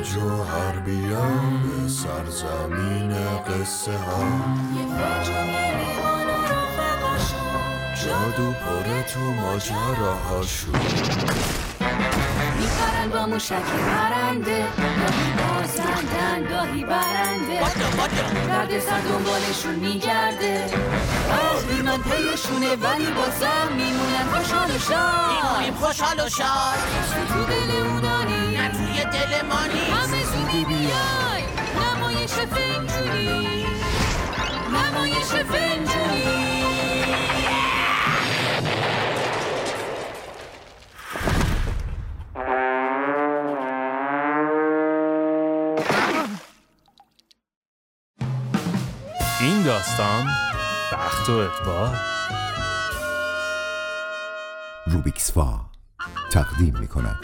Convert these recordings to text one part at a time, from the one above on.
جوهر بیام به سرزمین قصه ها، یه پرچم لیوان و رفقاشون، جادو پره تو ماجراهاشون. میپرن با موشک پرنده، گاهی بازندن گاهی برنده، درد سر دنبالشون میگرده، آخر من پیشونه ولی بازم میمونن خوشحال و شاد. میمونیم خوشحال و شاد، تو دل اونانی نه توی دل مانی. همه زودی بیای نمایش فنجونی، نمایش فنجونی. این داستان بخت و اقبال روبیکس فا تقدیم می‌کند.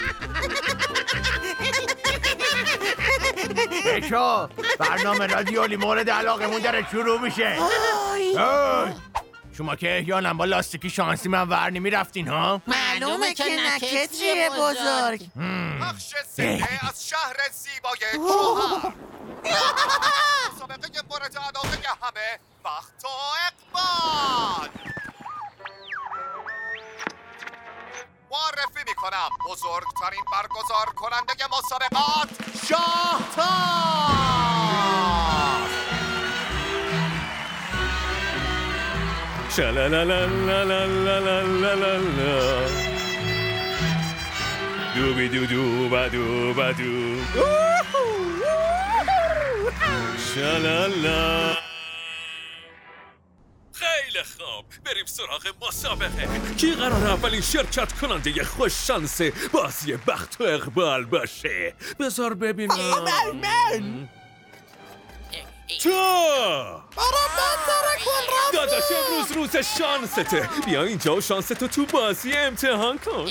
بچا برنامه رادیولی مورد علاقمون داره شروع میشه. شما که احیانا با لاستیکی شانسی من ور نمیرفتین ها؟ معلومه که نکتریه بزرگ. بخش سه از شهر زیبای چهار. مسابقه مورد علاقه همه، بخت و اقبال. معرفی میکنم بزرگترین برگزار کننده مسابقات، شاهتاب. شالالالالالالالالالالال دوبی دو دو با دو با دو شالالا. خیلی خوب، بریم سراغ مسابقه. کی قراره اولین شرکت کننده خوش شانس بازی بخت و اقبال باشه؟ بذار ببینم. من تو برام من ترکون رفت. داداش امروز روز شانسته، بیا اینجا و شانستو تو بازی امتحان کن.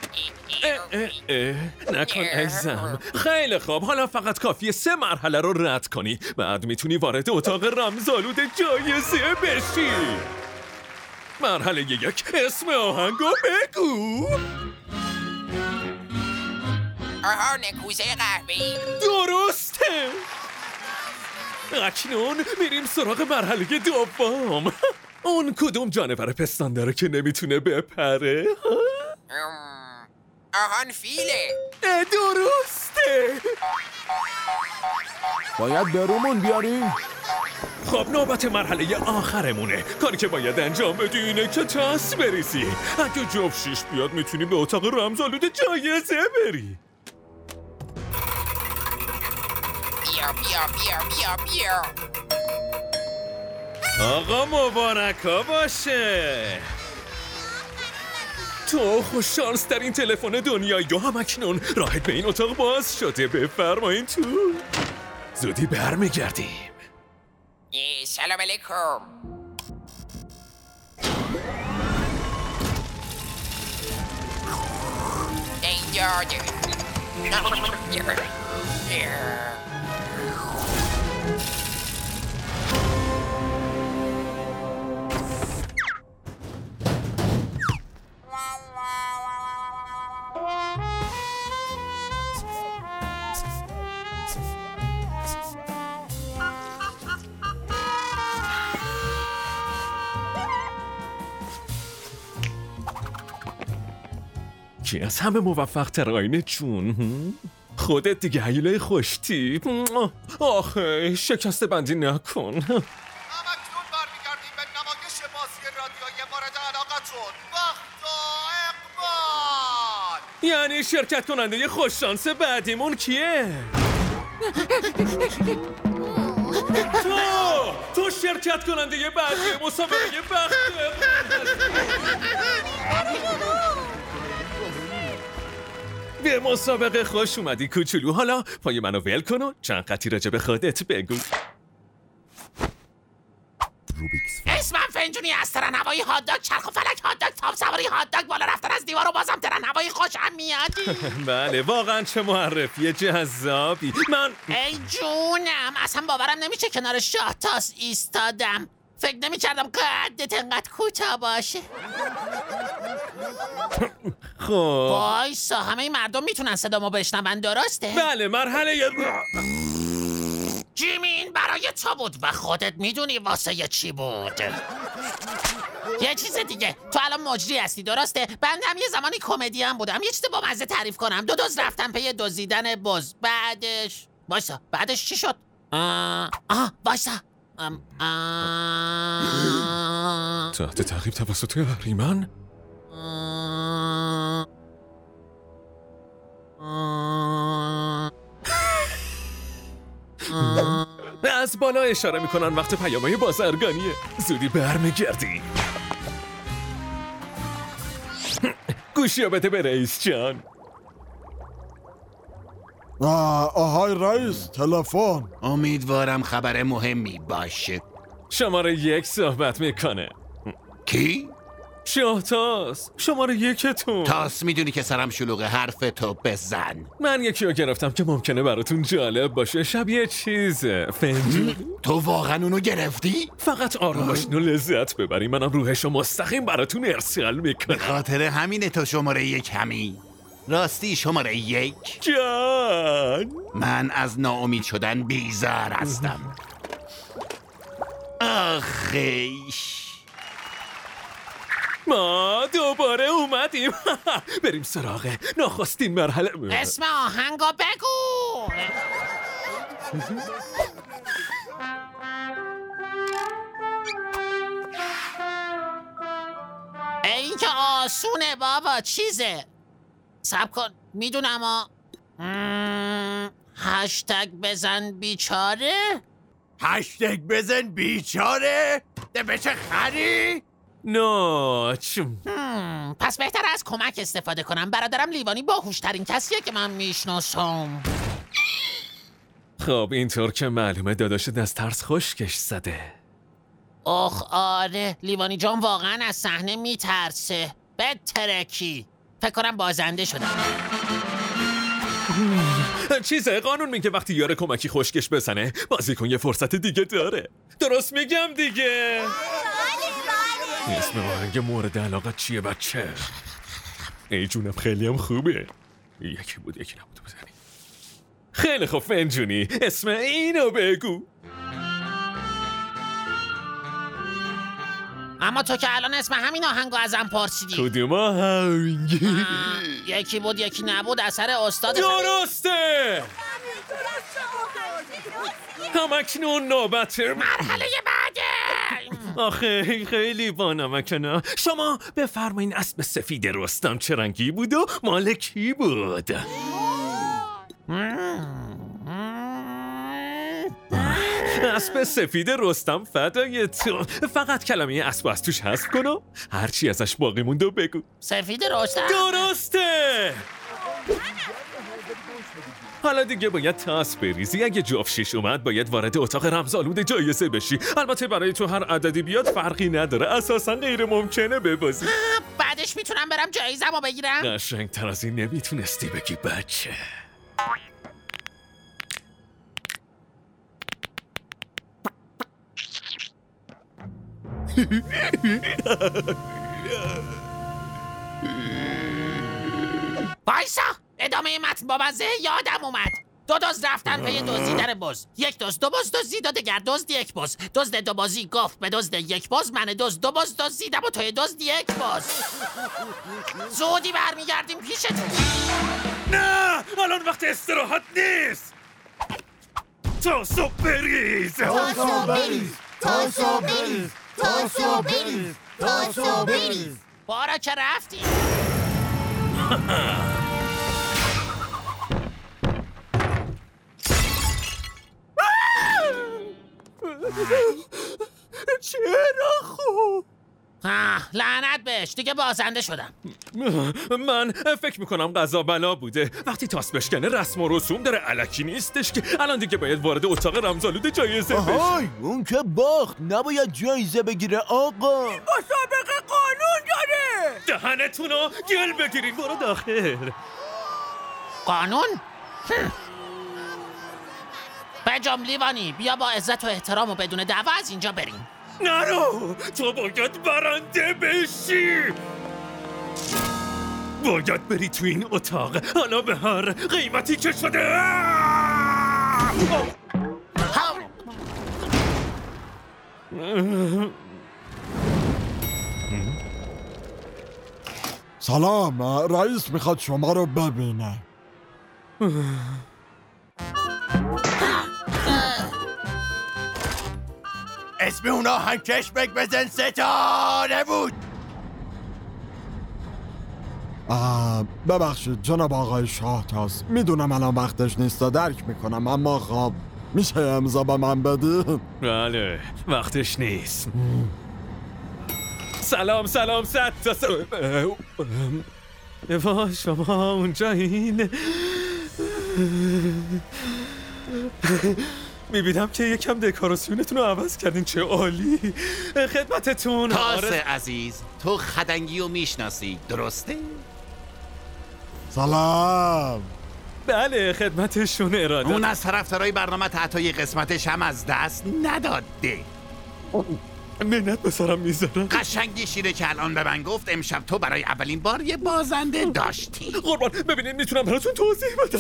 نکن عزیزم. خیلی خوب، حالا فقط کافیه 3 مرحله رو رد کنی، بعد میتونی وارد اتاق رمزآلود جایزه بشی. مرحله 1، اسم آهنگو بگو. آهان کوزه قهوه‌ای. درسته. اکنون میریم سراغ مرحله 2. اون کدوم جانور پستانداره که نمیتونه بپره؟ آهان فیله. درسته. باید برومون بیاریم. خب نوبت مرحله آخرمونه. کاری که باید انجام بدی اینه که تاس بریزی. اگه جفت 6 بیاد میتونی به اتاق رمزآلود جایزه بری. بیا. آقا مبارکا باشه. تو خوش شانس ترین تلفن دنیایی و هم اکنون راهت به این اتاق باز شده. بفرمایین تو. زودی برمیگردیم. سلام علیکم. کی از همه موفق تر آینه جون؟ خودت دیگه هیله خوشتی. آخه شکست بندی نکن. همکنون برمیگردیم به نمایش بازی رادیویی مورد علاقتون، بخت و اقبال. یعنی شرکت کننده خوششانس بعدیمون کیه؟ تو شرکت کننده بعدی مسابقه بخت و اقبال. به مسابقه خوش اومدی کوچولو. حالا پای منو ول کن و چند قطعی راجع به خودت بگو. روبیکس فا. اسمم فنجونی از ترن هوایی هاتداگ، چرخ و فلک هاتداگ، تاب سواری هاتداگ، بالا رفتن از دیوار و بازم ترن هوایی خوشم میادی. بله واقعا چه معرفی جذابی. من ای جونم، اصلا باورم نمیشه کنار شاه تاس ایستادم. فکر نمیکردم قدت انقدر کوتاه باشه. خب وایسا، همه این مردم میتونن صدامو بشنون، درسته؟ بله مرحله جیمی این برای تو بود و خودت میدونی واسه چی بود. یه چیز دیگه، تو الان مجری هستی درسته؟ بنده هم یه زمانی کمدی هم بودم. یه چیز با مزه تعریف کنم. 2 دزد رفتن پی دزدیدن بز. بعدش چی شد؟ وایسا. تحت تعقیب توسط اهریمن؟ از بالا اشاره میکنن وقت پیامای بازرگانیه. زودی برمیگردی. گوشی بده به رئیس جان. آهای رئیس، تلفن. امیدوارم خبر مهمی باشه. شماره 1 صحبت میکنه. کی؟ شاهتاس، شماره 1تون. تاس میدونی که سرم شلوغه، حرف تو بزن. من یکی رو گرفتم که ممکنه براتون جالب باشه. شبیه چیزه فنجون. تو واقعا اونو گرفتی؟ فقط آروم باشین و لذت ببری. منم روحشو مستقیم براتون ارسال میکنم. خاطر همینه تو شماره 1 همی. راستی شماره 1 جان، من از ناامید شدن بیزار هستم. آخیش ما دوباره اومدیم. بریم سراغ نخستین مرحله. اسم آهنگو بگو. این که آسونه بابا، چیزه. صبر کن، میدونم هشتگ بزن بیچاره. هشتگ بزن بیچاره؟ ده به چه خری؟ پس بهتر از کمک استفاده کنم. برادرم لیوانی باهوشترین کسیه که من میشناسم. خب اینطور که معلومه داداشت از ترس خشکش زده. آره، لیوانی جان واقعا از صحنه میترسه. بترکی. فکر کنم بازنده شدم. چیزه، قانون میگه وقتی یاره کمکی خشکش بزنه بازیکن یه فرصت دیگه داره. درست میگم دیگه؟ اسم آهنگ مورد علاقه چیه بچه؟ ای جونم خیلی هم خوبه. یکی بود یکی نبود بزنی. خیلی خوب فنجونی، اسم اینو بگو. اما تو که الان اسم همین آهنگو ازم پرسیدی. کدوم آهنگ؟ یکی بود یکی نبود، اثر استاد. درسته. همکنون نوبت مرحله بعده. آخه خیلی بانمکنه. شما بفرمایین اسب سفید رستم چه رنگی بود و مال کی بود؟ اسب سفید رستم فدای تو. فقط کلمه اسب از توش حذف کن و هرچی ازش باقی مونده و بگو. سفید رستم. درسته. حالا دیگه باید تاس بریزی. اگه جفت 6 اومد باید وارد اتاق رمزآلود جایزه بشی. البته برای تو هر عددی بیاد فرقی نداره. اساسا غیر ممکنه ببازی. بعدش میتونم برم جایزه‌مو بگیرم؟ قشنگ‌تر از این نمیتونستی بگی بچه. وایسا، ادامه متن با مزه یادم اومد. 2 دزد رفتن پی دزدیدن بز. 1 دزد 2 بز دزدید و دگر دزد 1 بز. دزد 2 بازی گفت به دزد 1 بز من دزد 2 بز دزدیدم و توی دزد 1 بز. زودی برمیگردیم پیشت. نه، الان وقت استراحت نیست. تاسو بریز. تاسو بریز، تاسو بریز، تاسو بریز، تاسو بریز. بارا که رفتی. چرا خوب؟ لعنت بهش، دیگه بازنده شدم. من فکر میکنم قضا بلا بوده. وقتی تاس بشکنه رسم و رسوم داره، الکی نیستش که. الان دیگه باید وارد اتاق رمزآلود جایزه بشی. آهای، اون که باخت نباید جایزه بگیره آقا. مسابقه قانون داره. دهنتونو گل بگیرین. برو داخل. قانون؟ بجام لیوانی، بیا با عزت و احترام و بدون دعوا از اینجا بریم. نرو، تو باید برنده بشی. باید بری تو این اتاق. حالا به هر قیمتی که شده. سلام، رئیس میخواد شما رو ببینه. اسم اونا هنکشمک بزن ستاره بود. ببخشید جناب آقای شاهتاز، میدونم الان وقتش نیست و درک میکنم، اما خب میشه امضا به من بدین؟ بله وقتش نیست. سلام صد تا وا شما اونجا این میبینم که یکم دکوراسیونتون رو عوض کردین. چه عالی. خدمتتون. تازه عزیز، تو خدنگی رو میشناسی درسته؟ سلام. بله خدمتشون اراده. اون از طرفدارای برنامه حتی قسمتش هم از دست نداده. منت به سرم میذارم. قشنگی شیره که الان به من گفت امشب تو برای اولین بار یه بازنده داشتی. قربان ببینید میتونم براتون توضیح بدم.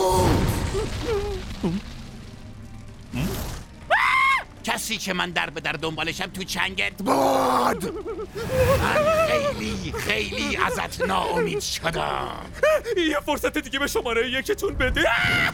کسی که من در به در دنبالشم تو چنگت بود. من خیلی ازت ناامید شدم. یه فرصت دیگه به شماره یکتون بده.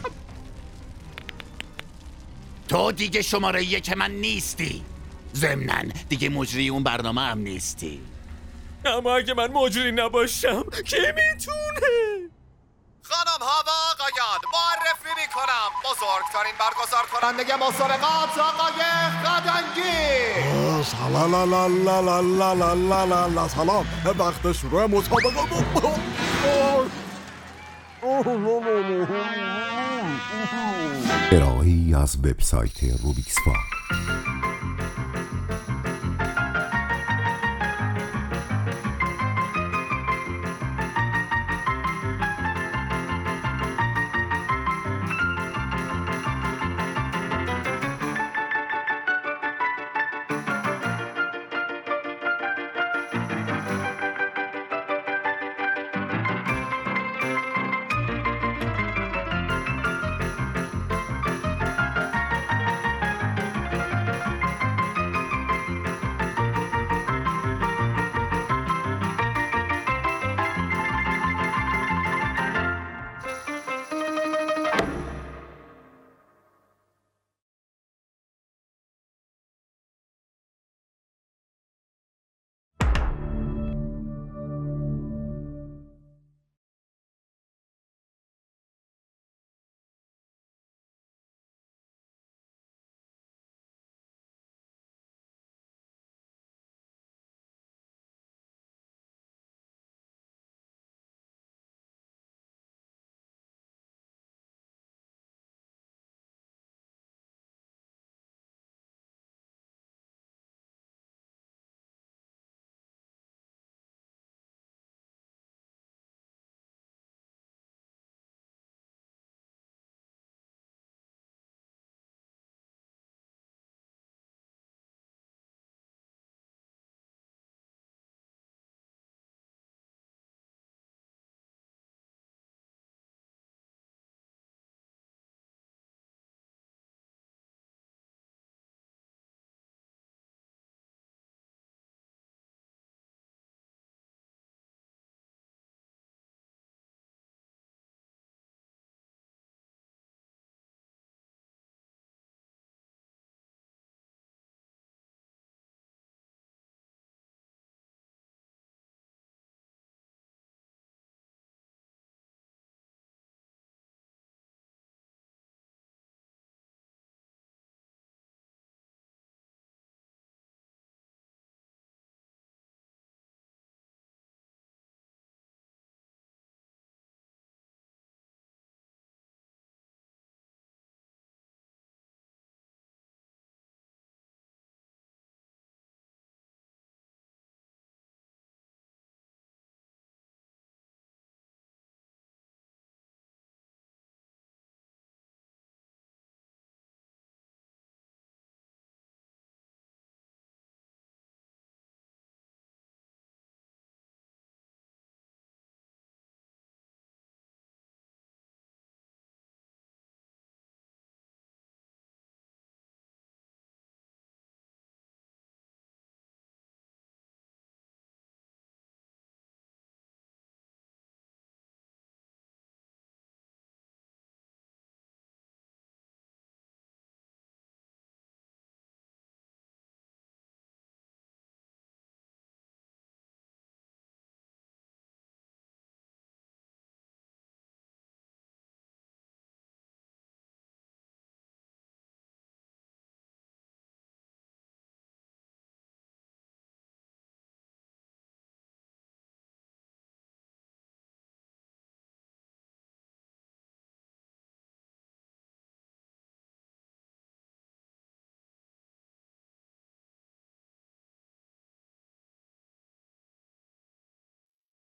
تو دیگه شماره یک من نیستی. ضمناً دیگه مجری اون برنامه هم نیستی. اما اگه من مجری نباشم کی میتونه؟ خانم ها و آقایان، معرفی میکنم بزرگترین برگزار کننده مسابقات آقای خدنگی. سلام، وقت شروع مسابقه. ارائه‌ای از وبسایت روبیکس فا.